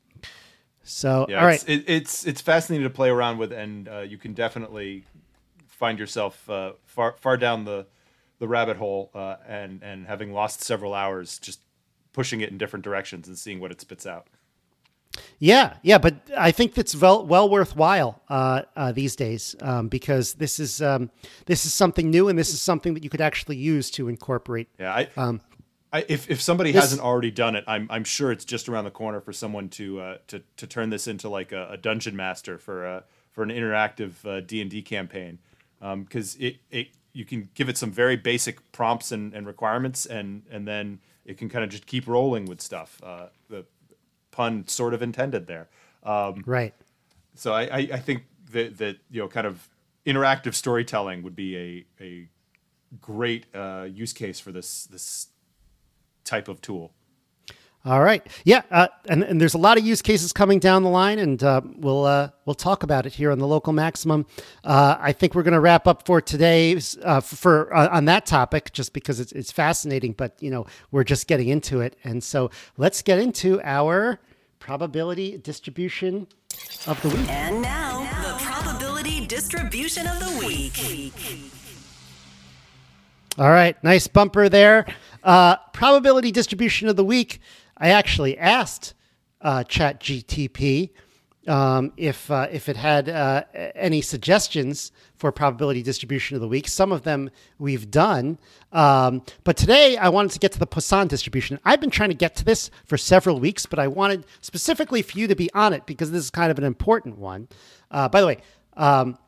So, yeah, all right. It's, it, it's, it's fascinating to play around with, and uh, you can definitely find yourself uh, far far down the the rabbit hole uh, and and having lost several hours just pushing it in different directions and seeing what it spits out. Yeah, yeah, but I think that's well, well worthwhile uh, uh, these days um, because this is um, this is something new and this is something that you could actually use to incorporate. Yeah, I, um, I if if somebody this, hasn't already done it, I'm I'm sure it's just around the corner for someone to uh, to to turn this into like a, a dungeon master for uh, for an interactive uh, D and D campaign because um, it it you can give it some very basic prompts and, and requirements and and then it can kind of just keep rolling with stuff. Uh, the pun sort of intended there. Um, right. So I, I, I think that, that, you know, kind of interactive storytelling would be a, a great uh, use case for this, this type of tool. All right. Yeah. Uh, and, and there's a lot of use cases coming down the line and uh, we'll, uh, we'll talk about it here on the Local Maximum. Uh, I think we're going to wrap up for today uh, for uh, on that topic just because it's, it's fascinating, but you know, we're just getting into it. And so let's get into our probability distribution of the week. And now, the probability distribution of the week. All right. Nice bumper there. Uh, probability distribution of the week. I actually asked uh, ChatGPT um, if uh, if it had uh, any suggestions for probability distribution of the week. Some of them we've done, um, but today I wanted to get to the Poisson distribution. I've been trying to get to this for several weeks, but I wanted specifically for you to be on it because this is kind of an important one. Uh, by the way. Um,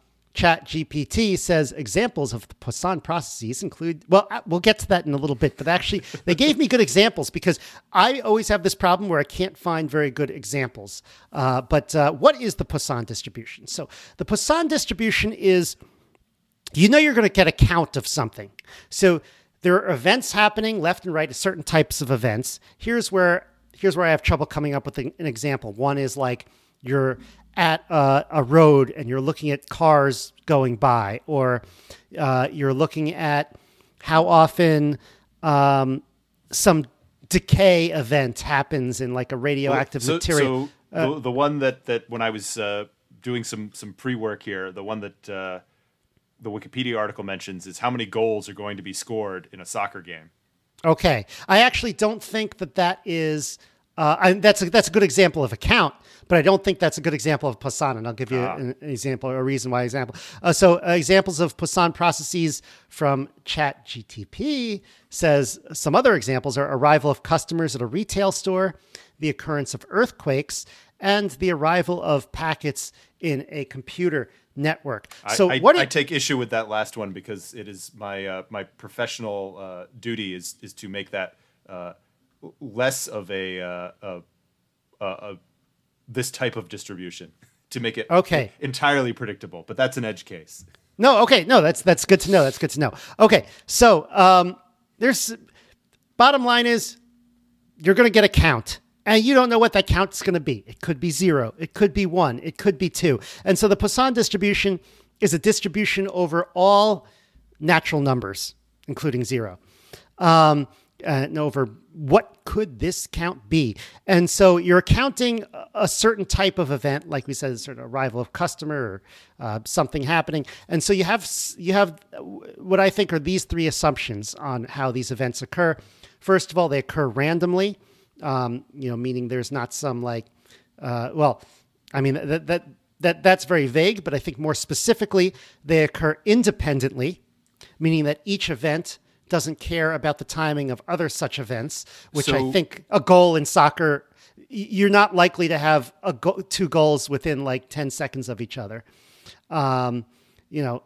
ChatGPT says examples of the Poisson processes include, well, we'll get to that in a little bit, but actually they gave me good examples because I always have this problem where I can't find very good examples. Uh, but uh, what is the Poisson distribution? So the Poisson distribution is, you know, you're going to get a count of something. So there are events happening left and right, certain types of events. Here's where, here's where I have trouble coming up with an, an example. One is like you're at a, a road and you're looking at cars going by, or uh, you're looking at how often um, some decay event happens in like a radioactive so, material. So uh, the, the one that, that when I was uh, doing some, some pre-work here, the one that uh, the Wikipedia article mentions is how many goals are going to be scored in a soccer game. Okay. I actually don't think that that is... Uh, and that's a, that's a good example of a count, but I don't think that's a good example of Poisson. And I'll give you uh, an, an example, or a reason why example. Uh, so uh, examples of Poisson processes from ChatGPT says some other examples are arrival of customers at a retail store, the occurrence of earthquakes, and the arrival of packets in a computer network. So I, I, what I it, take issue with that last one because it is my uh, my professional uh, duty is is to make that uh, less of a, uh, a, a, a this type of distribution to make it okay. entirely predictable. But that's an edge case. No, okay, no, that's that's good to know. That's good to know. Okay, so um, there's bottom line is you're going to get a count, and you don't know what that count is going to be. It could be zero, it could be one, it could be two, and so the Poisson distribution is a distribution over all natural numbers, including zero. Um, and over what could this count be? And so you're counting a certain type of event, like we said, a sort of arrival of customer or uh, something happening. And so you have you have what I think are these three assumptions on how these events occur. First of all, they occur randomly, um, you know, meaning there's not some like, uh, well, I mean, that that that that's very vague, but I think more specifically, they occur independently, meaning that each event doesn't care about the timing of other such events, which so, I think a goal in soccer, you're not likely to have a go- two goals within like ten seconds of each other. Um, you know,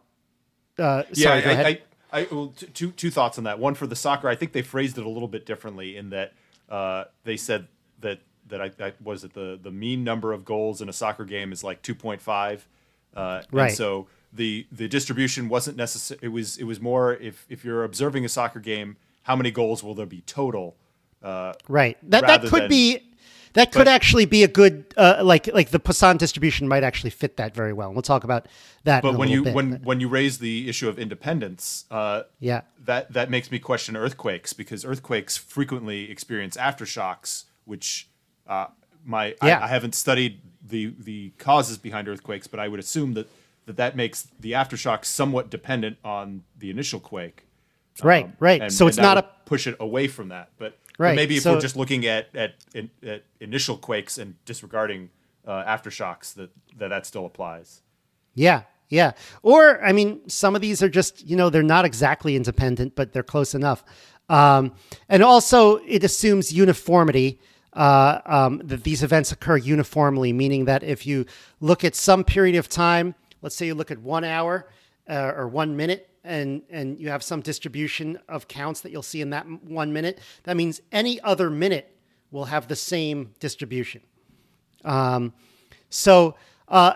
uh, yeah, sorry, go I, ahead. I, I, well, two, two thoughts on that. One for the soccer, I think they phrased it a little bit differently in that uh, they said that, that I, I was it the, the mean number of goals in a soccer game is like two point five. Uh, right. And so the the distribution wasn't necessary. It was it was more if if you're observing a soccer game, how many goals will there be total? Uh, right. That that could than, be that could but, actually be a good uh, like like the Poisson distribution might actually fit that very well. We'll talk about that. But in a when you bit, when but. when you raise the issue of independence, uh, yeah, that that makes me question earthquakes because earthquakes frequently experience aftershocks, which uh, my yeah. I, I haven't studied the the causes behind earthquakes, but I would assume that that that makes the aftershock somewhat dependent on the initial quake. Right, Um, right. and- So and it's that not would a push it away from that. But, but Right, maybe if so- we're just looking at at, in, at initial quakes and disregarding uh, aftershocks, that, that that still applies. Yeah, yeah. Or, I mean, some of these are just, you know, they're not exactly independent, but they're close enough. Um, and also, it assumes uniformity, uh, um, that these events occur uniformly, meaning that if you look at some period of time, let's say you look at one hour uh, or one minute, and, and you have some distribution of counts that you'll see in that m- one minute, that means any other minute will have the same distribution. Um, so, uh,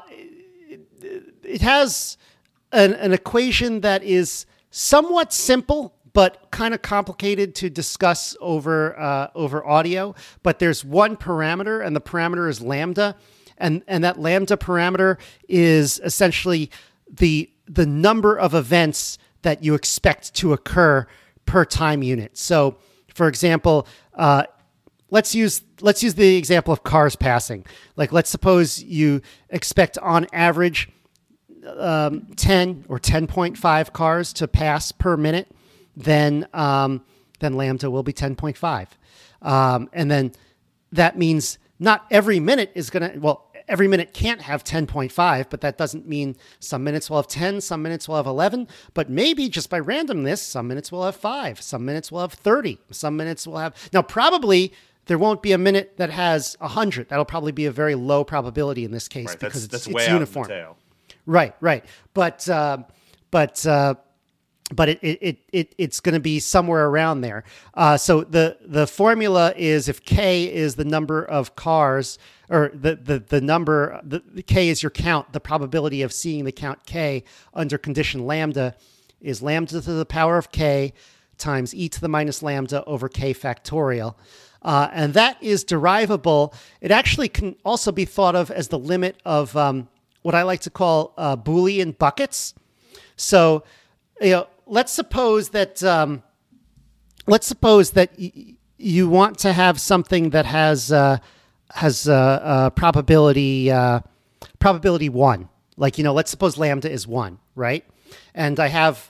it has an, an equation that is somewhat simple, but kind of complicated to discuss over uh, over audio. But there's one parameter, and the parameter is lambda, and and that lambda parameter is essentially the the number of events that you expect to occur per time unit. So, for example, uh, let's use let's use the example of cars passing. Like, let's suppose you expect on average um, ten or ten point five cars to pass per minute, then um, then lambda will be ten point five. Um, and then that means not every minute is going to, well, every minute can't have ten point five, but that doesn't mean some minutes will have ten, some minutes will have eleven, but maybe just by randomness, some minutes will have five, some minutes will have thirty, some minutes will have, now probably there won't be a minute that has one hundred. That'll probably be a very low probability in this case Right, because that's, it's, that's way it's out uniform. in the tail. Right, right. But uh, but uh, but it, it, it, it it's going to be somewhere around there. Uh, so the the formula is if K is the number of cars, or the the the number the, the K is your count, the probability of seeing the count K under condition lambda is lambda to the power of K times e to the minus lambda over K factorial. Uh, and that is derivable. It actually can also be thought of as the limit of um, what I like to call uh, Boolean buckets. So, you know, let's suppose that um, let's suppose that y- you want to have something that has uh, has uh, uh, probability uh, probability one. Like, you know, let's suppose lambda is one, right? And I have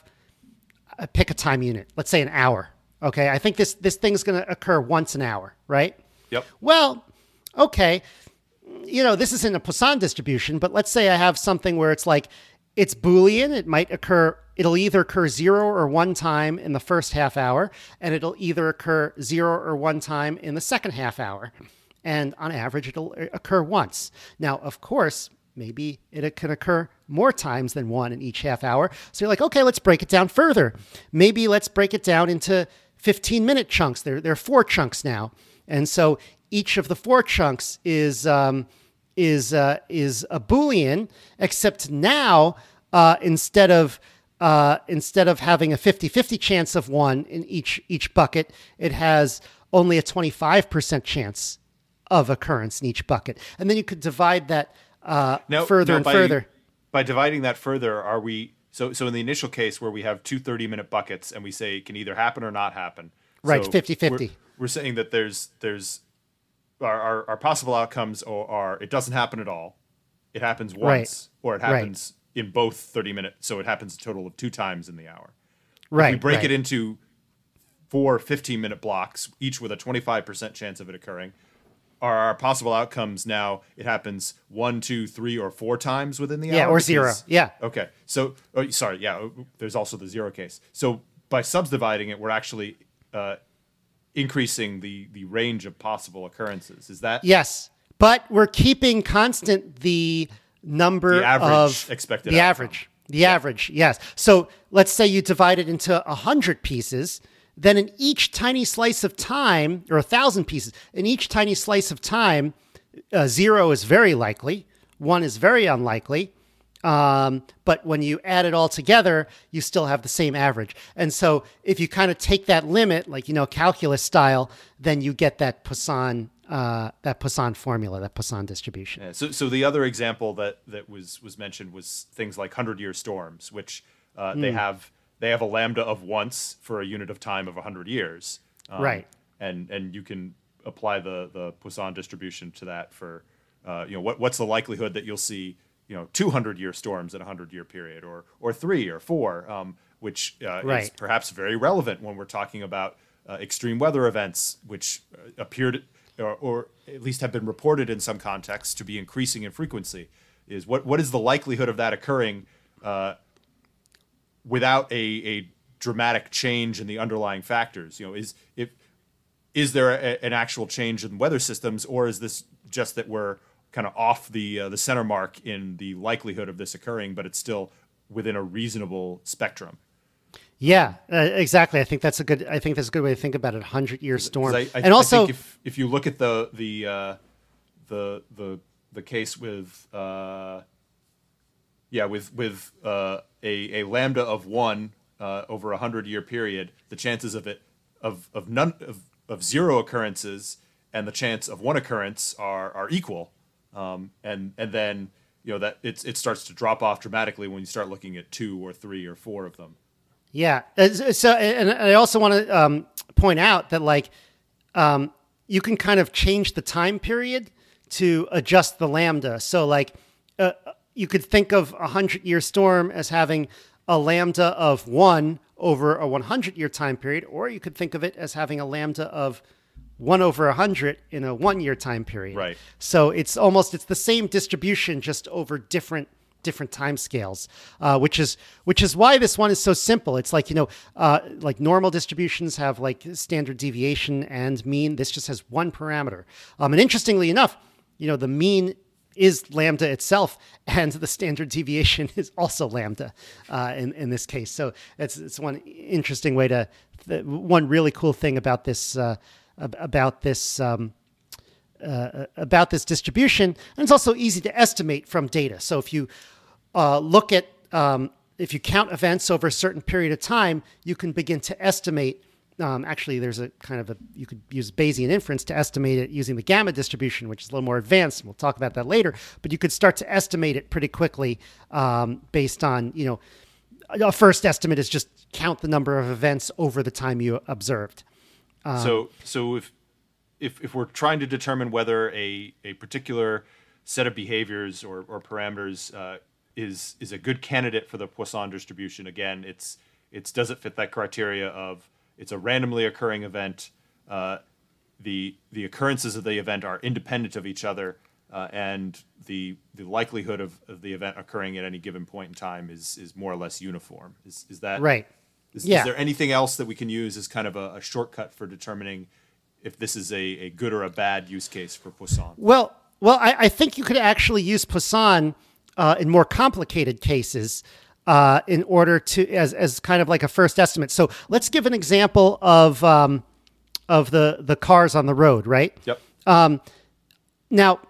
I pick a time unit. Let's say an hour. Okay, I think this this thing's going to occur once an hour, right? Yep. Well, okay, you know, this isn't a Poisson distribution, but let's say I have something where it's like, it's Boolean. It might occur, it'll either occur zero or one time in the first half hour, and it'll either occur zero or one time in the second half hour. And on average, it'll occur once. Now, of course, maybe it can occur more times than one in each half hour. So you're like, okay, let's break it down further. Maybe let's break it down into fifteen minute chunks. There, there are four chunks now. And so each of the four chunks is, um, is, uh, is a Boolean, except now, uh, instead of, uh, instead of having a fifty-fifty chance of one in each, each bucket, it has only a twenty-five percent chance of occurrence in each bucket. And then you could divide that, uh, Now, further now and by, further. By dividing that further, are we so so in the initial case where we have two thirty-minute buckets and we say it can either happen or not happen. Right, so fifty-fifty. We're, we're saying that there's there's our, our, our possible outcomes are, are it doesn't happen at all, it happens once, or it happens right. in both thirty minutes, so it happens a total of two times in the hour. Right. If we break right. it into four fifteen-minute blocks, each with a twenty-five percent chance of it occurring, are our possible outcomes now it happens one, two, three, or four times within the yeah, hour? or Because, zero. Yeah. Okay. So, oh, sorry. Yeah. There's also the zero case. So by subdividing it, we're actually uh, increasing the the range of possible occurrences. Is that? Yes, but we're keeping constant the number The average of expected the outcome. average. The yeah. average. Yes. So let's say you divide it into a hundred pieces. Then in each tiny slice of time, or a thousand pieces, in each tiny slice of time, uh, zero is very likely, one is very unlikely. Um, but when you add it all together, you still have the same average. And so if you kind of take that limit, like, you know, calculus style, then you get that Poisson, uh, that Poisson formula, that Poisson distribution. Yeah, so, so the other example that, that was, was mentioned was things like hundred-year storms, which uh, mm. they have... They have a lambda of once for a unit of time of one hundred years. Um, right. And and you can apply the, the Poisson distribution to that for, uh, you know, what what's the likelihood that you'll see you know two hundred year storms in a hundred year period, or or three or four, um, which uh, Right. is perhaps very relevant when we're talking about uh, extreme weather events, which uh, appeared or, or at least have been reported in some contexts to be increasing in frequency. Is what what is the likelihood of that occurring uh, without a, a dramatic change in the underlying factors? You know, is if is there a, an actual change in weather systems, or is this just that we're kind of off the uh, the center mark in the likelihood of this occurring, but it's still within a reasonable spectrum? Yeah, uh, exactly. I think that's a good. I think that's a good way to think about it. Hundred year storm, I, I, and also I think if if you look at the the uh, the the the case with uh, yeah with with uh, a a lambda of one uh, over a hundred year period, the chances of it of of none of, of zero occurrences and the chance of one occurrence are are equal, um, and and then you know that it's it starts to drop off dramatically when you start looking at two or three or four of them. Yeah. Uh, So, and I also want to um, point out that, like, um, you can kind of change the time period to adjust the lambda. So, like, uh, you could think of a hundred-year storm as having a lambda of one over a one hundred-year time period, or you could think of it as having a lambda of one over a hundred in a one-year time period. Right. So it's almost it's the same distribution, just over different. different time scales, uh, which is which is why this one is so simple. It's like, you know, uh, like normal distributions have like standard deviation and mean. This just has one parameter. Um, and interestingly enough, you know, the mean is lambda itself, and the standard deviation is also lambda uh, in in this case. So it's it's one interesting way to th- one really cool thing about this uh, about this. Um, Uh, about this distribution, and it's also easy to estimate from data. So if you uh, look at, um, if you count events over a certain period of time, you can begin to estimate. Um, actually, there's a kind of a, you could use Bayesian inference to estimate it using the gamma distribution, which is a little more advanced. And we'll talk about that later, but you could start to estimate it pretty quickly um, based on, you know, a first estimate is just count the number of events over the time you observed. Um, so, so if, If, if we're trying to determine whether a, a particular set of behaviors or, or parameters uh, is is a good candidate for the Poisson distribution, again, it's it's does it fit that criteria of it's a randomly occurring event, uh, the the occurrences of the event are independent of each other, uh, and the the likelihood of, of the event occurring at any given point in time is is more or less uniform. Is is that right? Is, yeah. is there anything else that we can use as kind of a, a shortcut for determining if this is a, a good or a bad use case for Poisson? Well, well, I, I think you could actually use Poisson uh, in more complicated cases uh, in order to as as kind of like a first estimate. So let's give an example of um, of the the cars on the road, right? Yep. Um, now,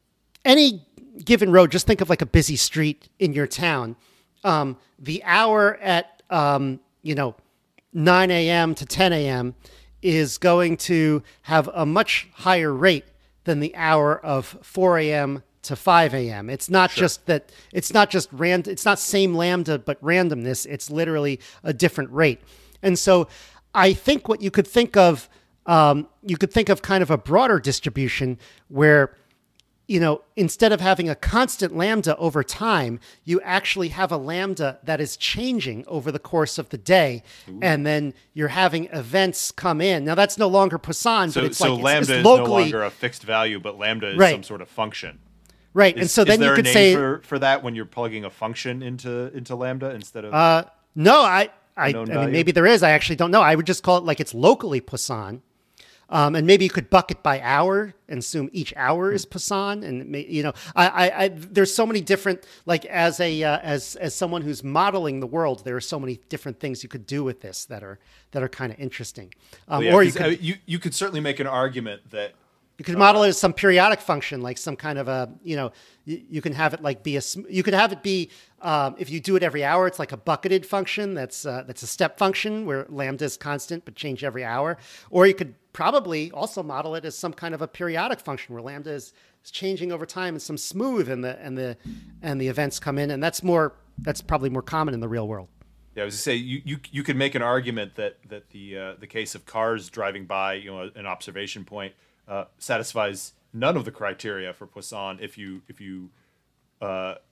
any given road, just think of like a busy street in your town. Um, the hour at um, you know nine a.m. to ten a.m. is going to have a much higher rate than the hour of four a.m. to five a.m. It's not Sure. just that it's not just rand it's not same lambda, but randomness. It's literally a different rate. And so I think what you could think of, um, you could think of kind of a broader distribution where, you know, instead of having a constant lambda over time, you actually have a lambda that is changing over the course of the day. Ooh. And then you're having events come in. Now, that's no longer Poisson, so, but it's so like lambda it's, it's is locally, no longer a fixed value, but lambda is right. some sort of function. Right. Is, and so then is there you could a name say for, for that when you're plugging a function into into lambda instead of uh, no, I, I, I known mean, value? maybe there is. I actually don't know. I would just call it like it's locally Poisson. Um, and maybe you could bucket by hour and assume each hour is Poisson. And, it may, you know, I, I, I, there's so many different, like as a, uh, as, as someone who's modeling the world, there are so many different things you could do with this that are, that are kind of interesting. Um, Well, yeah, or you 'cause, could, uh, you you could certainly make an argument that you could model it as some periodic function, like some kind of a, you know, you, you can have it like be a, sm- you could have it be, um, if you do it every hour, it's like a bucketed function. That's uh, that's a step function where lambda is constant, but change every hour. Or you could probably also model it as some kind of a periodic function where lambda is, is changing over time and some smooth and the, and the, and the events come in. And that's more, that's probably more common in the real world. Yeah, I was to say you, you you could make an argument that that the uh, the case of cars driving by, you know, an observation point uh, satisfies none of the criteria for Poisson if you if you uh,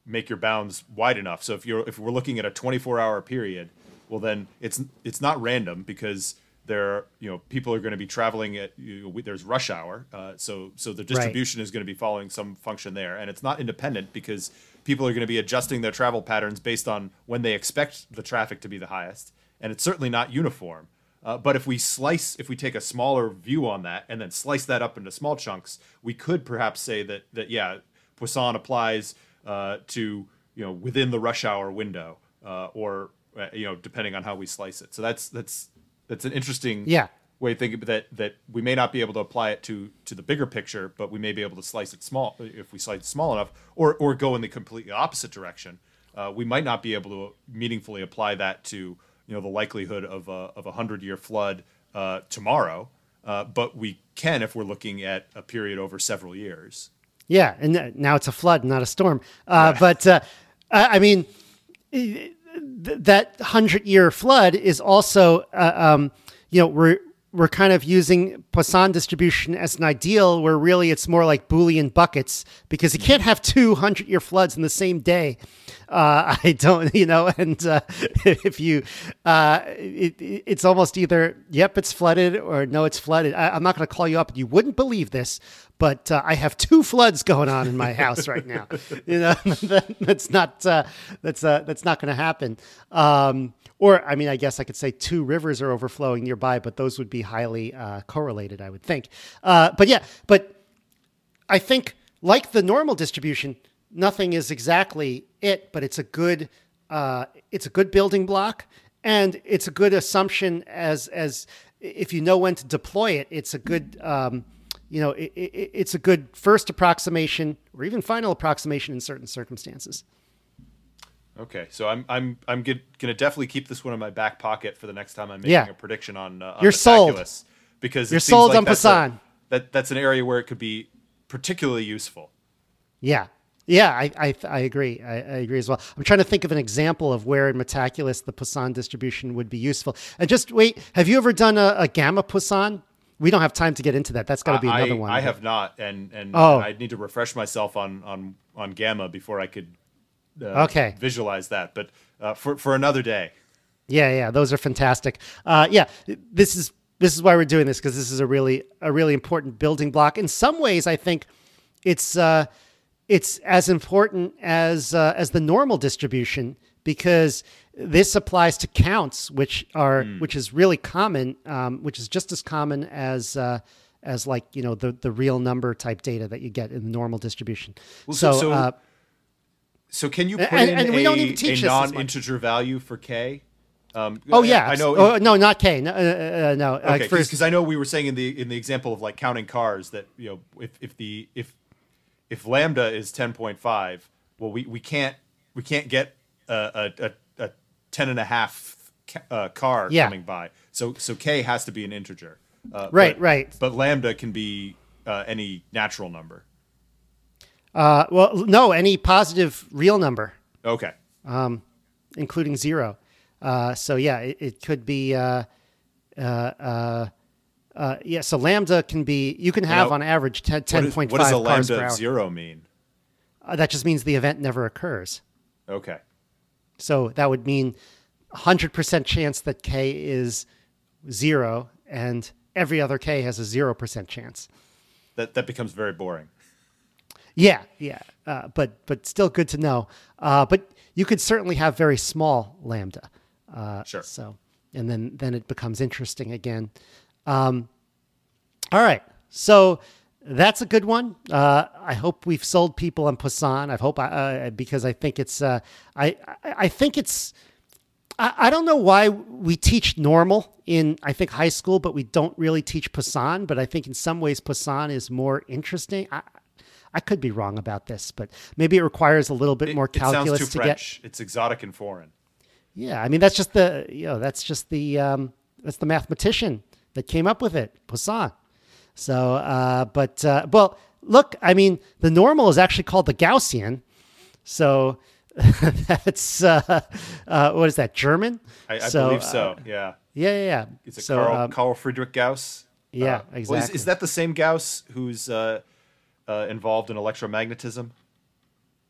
make your bounds wide enough. So if you're if we're looking at a twenty-four hour period, well then it's it's not random because there you know people are going to be traveling at you know, there's rush hour, uh, so so the distribution right. is going to be following some function there, and it's not independent because people are going to be adjusting their travel patterns based on when they expect the traffic to be the highest, and it's certainly not uniform. Uh, but if we slice, if we take a smaller view on that and then slice that up into small chunks, we could perhaps say that that yeah, Poisson applies uh, to you know within the rush hour window, uh, or uh, you know depending on how we slice it. So that's that's that's an interesting yeah. way to think of that. That we may not be able to apply it to to the bigger picture, but we may be able to slice it small if we slice it small enough, or or go in the completely opposite direction. Uh, we might not be able to meaningfully apply that to you know the likelihood of a of a hundred year flood uh, tomorrow, uh, but we can if we're looking at a period over several years. Yeah, and now it's a flood, not a storm. Uh, yeah. But uh, I mean, th- that hundred year flood is also uh, um, you know we're we're kind of using Poisson distribution as an ideal, where really it's more like Boolean buckets because you can't have two hundred year floods in the same day. Uh, I don't, you know, and uh, if you, uh, it, it's almost either, yep, it's flooded or no, it's flooded. I, I'm not going to call you up. You wouldn't believe this, but uh, I have two floods going on in my house right now. You know, that, that's not, uh, that's, uh, that's not going to happen. Um, or, I mean, I guess I could say two rivers are overflowing nearby, but those would be highly uh, correlated, I would think. Uh, but yeah, but I think like the normal distribution, nothing is exactly it, but it's a good uh, it's a good building block, and it's a good assumption as as if you know when to deploy it. It's a good um, you know it, it, it's a good first approximation or even final approximation in certain circumstances. Okay, so I'm I'm I'm going to definitely keep this one in my back pocket for the next time I'm making yeah. a prediction on. Uh, on You're sold because you're it seems sold like on that's Poisson. A, that that's an area where it could be particularly useful. Yeah. Yeah, I I, I agree. I, I agree as well. I'm trying to think of an example of where in Metaculus the Poisson distribution would be useful. And just wait, have you ever done a, a gamma Poisson? We don't have time to get into that. That's got to be another I, one. I have not, and and, oh. and I need to refresh myself on on on gamma before I could uh, okay. visualize that. But uh, for for another day. Yeah, yeah, those are fantastic. Uh, yeah, this is this is why we're doing this, because this is a really a really important building block. In some ways, I think it's. Uh, It's as important as uh, as the normal distribution, because this applies to counts, which are mm. which is really common, um, which is just as common as uh, as like you know the the real number type data that you get in the normal distribution. Well, so, so, so, uh, so can you put and, in and we a, don't even teach a this non-integer value for k? Um, oh yeah, I know. Oh, no, not k. No, uh, uh, no. Okay, because uh, I know we were saying in the in the example of like counting cars that you know if if the if If lambda is ten point five, well, we, we can't we can't get a a, a ten and a half uh, car yeah. coming by. So so k has to be an integer. Uh, right, but, right. But lambda can be uh, any natural number. Uh, well, no, any positive real number. Okay. Um, including zero. Uh, so yeah, it, it could be. Uh, uh, uh, Uh, yeah, so lambda can be, you can have now, on average ten point five what, is, what does a cars per lambda hour. of zero mean? Uh, that just means the event never occurs. Okay. So that would mean one hundred percent chance that k is zero, and every other k has a zero percent chance. That that becomes very boring. Yeah, yeah, uh, but but still good to know. Uh, but you could certainly have very small lambda. Uh, sure. So, and then then it becomes interesting again. Um, all right. So that's a good one. Uh, I hope we've sold people on Poisson. I hope, I, uh, because I think it's, uh, I, I, I think it's, I, I don't know why we teach normal in, I think, high school, but we don't really teach Poisson. But I think in some ways Poisson is more interesting. I, I could be wrong about this, but maybe it requires a little bit it, more calculus it sounds too to French. get. It's exotic and foreign. Yeah. I mean, that's just the, you know, that's just the, um, that's the mathematician that came up with it, Poisson. So, uh, but, uh, well, look, I mean, the normal is actually called the Gaussian. So that's, uh, uh, what is that, German? I, I so, believe so, uh, yeah. Yeah, yeah, yeah. Is it so, Carl, um, Carl Friedrich Gauss? Yeah, uh, exactly. Well, is, is that the same Gauss who's uh, uh, involved in electromagnetism?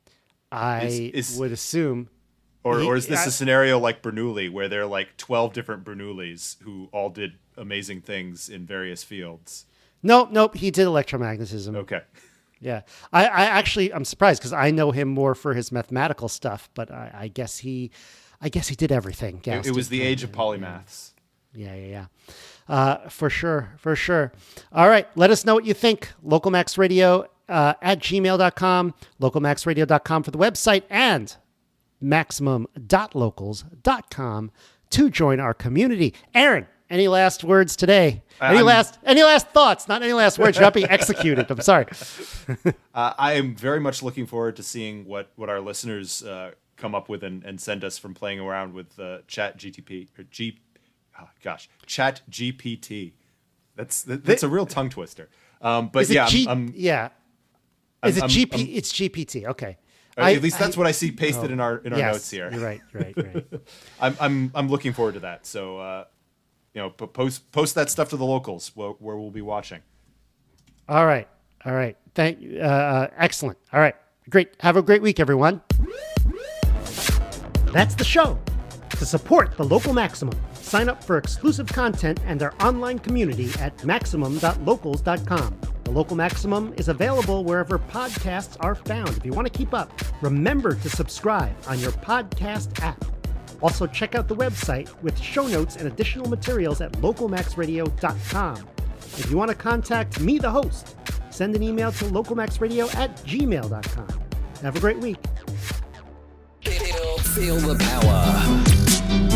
I Is- is- would assume. Or, He- or is this I- a scenario like Bernoulli, where there are like twelve different Bernoullis who all did amazing things in various fields? Nope, nope. He did electromagnetism. Okay. Yeah, I, I actually I'm surprised because I know him more for his mathematical stuff, but I, I guess he, I guess he did everything. It, Gauss it was did the age of everything. polymaths. Yeah, yeah, yeah. Uh, for sure, for sure. All right, let us know what you think. LocalMaxRadio uh, at gmail dot com, local max radio dot com for the website, and maximum dot locals dot com to join our community. Aaron, any last words today? Any I'm- last any last thoughts? Not any last words. You're not being executed. I'm sorry. Uh, I am very much looking forward to seeing what, what our listeners uh, come up with and, and send us from playing around with uh, Chat G T P or G, oh, gosh, Chat G P T. That's that, that's a real tongue twister. Um, but Is yeah, it G- I'm, I'm, yeah. Is I'm- it G P? I'm- It's G P T. Okay. or I- at least that's I- what I see pasted in our in our yes, notes here. You're right. You're right. You're right. I'm I'm I'm looking forward to that. So uh, you know, po- post post that stuff to the locals where, where we'll be watching. All right. All right. Thank you. Uh, excellent. All right. Great. Have a great week, everyone. That's the show. To support the Local Maximum, sign up for exclusive content and our online community at maximum dot locals dot com. The Local Maximum is available wherever podcasts are found. If you want to keep up, remember to subscribe on your podcast app. Also, check out the website with show notes and additional materials at local max radio dot com. If you want to contact me, the host, send an email to local max radio at gmail dot com. Have a great week. Feel, feel the power.